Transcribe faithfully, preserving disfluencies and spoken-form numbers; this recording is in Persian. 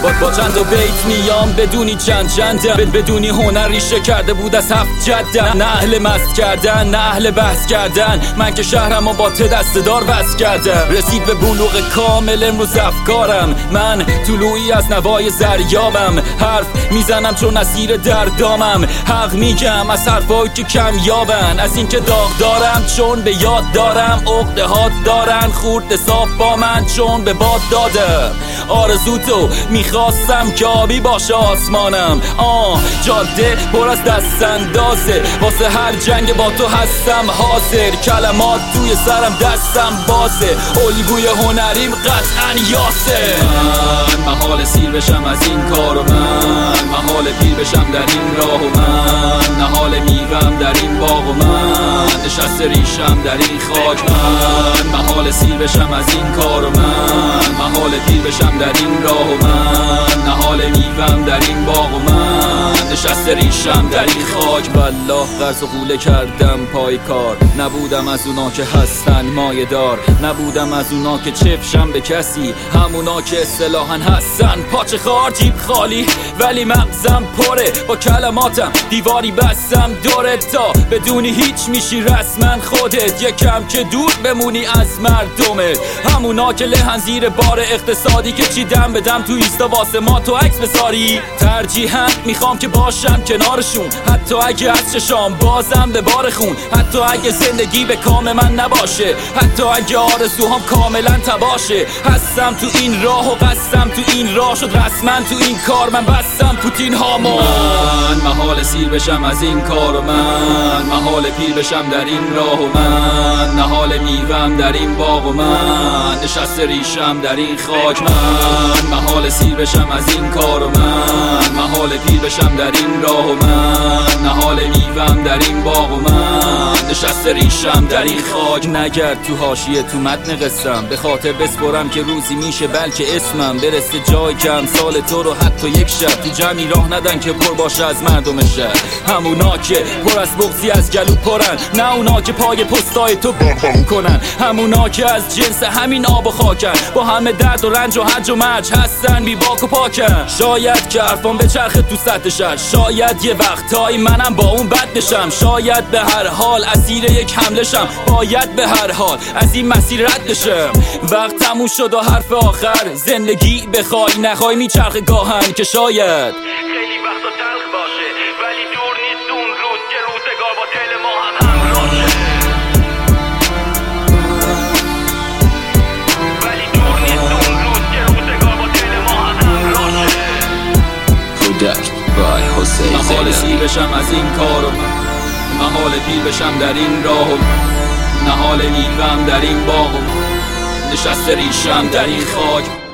با, با چند و بیت میام بدونی چند چندم، بدونی هنر ریشه کرده بود از هفت جدم. نه اهل مست کردن نه اهل بحث کردن، من که شهرم و با ته دستدار بس کردم. رسید به بلوغ کامل امروز افکارم، من طلوعی از نوای زریابم. حرف میزنم چون اسیر دردامم، حق میگم از حرفایی که کم یابن. از این که داغ دارم چون به یاد دارم، عقده ها دارن خورد صاف با من چون به باد دادم. آرزو تو میخواستم که آبی باشه آسمانم، آه جاده پر از دست اندازه، واسه هر جنگ با تو هستم حاضر. کلمات توی سرم دستم بازه، الگوی هنریم قطعا یاسه. من محال سیر بشم از این کار و من محال پیر بشم در این راه و من نهال میوم در این باغ و من نشست ریشم در این خاک. من محال سیر بشم از این کار و من محال پیر بشم در این راه و من نهال میوم در این باغ و من نشست ریشم در این خاک. والله قرض و غوله کردم پای کار، نبودم از اونا که هستن مایه دار، نبودم از اونا که چفشم به کسی، همونا که اصطلاحاً هستن پاچه خار. جیب خالی ولی مغزم پره، با کلماتم دیواری بستم دورت تا بدونی هیچ میشی رسما خودت، یکم که دور بمونی از مردمت. همونا که لهن زیر بار اقتصادی که چیدم بدم تو ایستا واسه ما تو عکس بساری. ترجیحاً میخوام که باشم کنارشون، حتی اگه از چشام بازم به بار خون، حتی اگه زندگی به کام من نباشه، حتی اگه آرزوهام کاملا تباشه. هستم تو این راه و قصدم تو این راه شد رسما تو این کار من بستم پوتین هامو. من محال سیر بشم از این کار و من محال پیر بشم در این راه و من نهال میوم در این باغ و من نشست ریشم در این خاک. من محال سیر بشم از این کار و من محال پیر بشم در این راه و من نهال میوم در این باغ و من نشست ریشم در این خاک. نگرد تو حاشیه تو متن قصم، به خاطر بسپرم که روزی میشه بلکه اسمم برسه جای که امثال تو رو حتی یک شب تو جمعی راه ندن که پر باشه از مردم شهر. همونا که پر از بغضی از گلو پرن، نه اونا که پای پستای تو بام کنن، همونا که از جنس همین آب و خاکن، با همه درد و رنج و هرج و مرج هستن بی باک و پاکن. شاید که حرفام به چرخ تو سطح شهر، شاید یه وقتایی منم با اون بد نشم، شاید به هر حال اسیر یک حمله شم، باید به هر حال از این مسیر رد بشم. وقت تموم شد و حرف آخر، زندگی بخوای نخوای میچرخه گاهن که شاید خیلی وقتا تلخ باشه ولی دور نیست اون روز که روزگار با دل ما هم همراه شه. ولی دور نیست اون روز که روزگار با دل ما هم همراه شه. Product by حسین محال سیر بشم از این کار و من محال پیر بشم در این راه و نهال میوم در این باغ و نشست ریشم در این خاک.